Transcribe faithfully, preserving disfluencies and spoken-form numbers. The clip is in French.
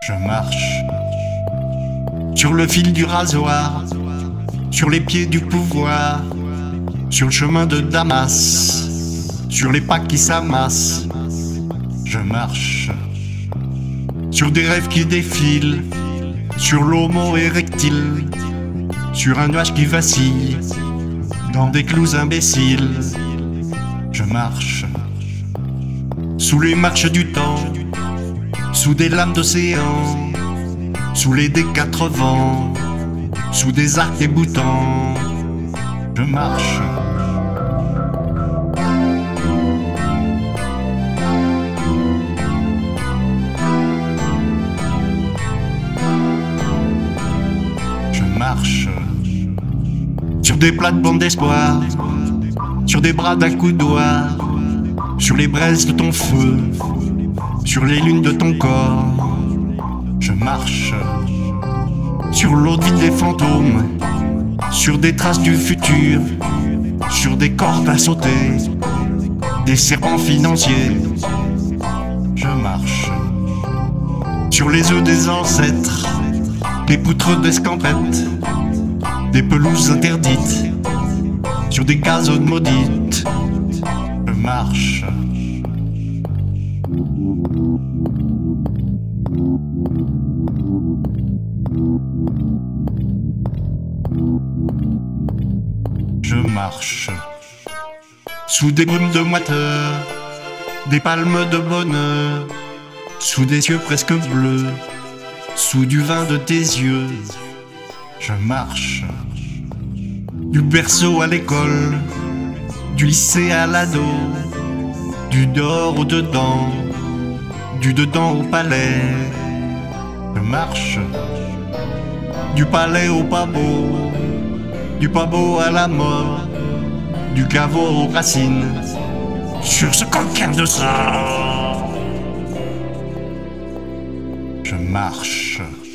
Je marche sur le fil du rasoir, sur les pieds du pouvoir, sur le chemin de Damas, sur les pas qui s'amassent. Je marche sur des rêves qui défilent, sur l'homo érectile, sur un nuage qui vacille, dans des clous imbéciles. Je marche sous les marches du temps, sous des lames d'océan, sous les D quatre-vingts, sous des arcs déboutants. Je marche Je marche sur des plates-bandes d'espoir, sur des bras d'un coup de doigt, sur les braises de ton feu, sur les lunes de ton corps. Je marche sur l'eau vide des fantômes, sur des traces du futur, sur des cordes à sauter, des serpents financiers. Je marche sur les œufs des ancêtres, des poutres d'escampette, des pelouses interdites, sur des gazons maudites. Je marche Je marche sous des brumes de moiteur, des palmes de bonheur, sous des cieux presque bleus, sous du vin de tes yeux. Je marche du berceau à l'école, du lycée à l'ado, du dehors au dedans, du dedans au palais. Je marche du palais au pas beau, du pas beau à la mort, du caveau aux racines, sur ce coquin de sang. Je marche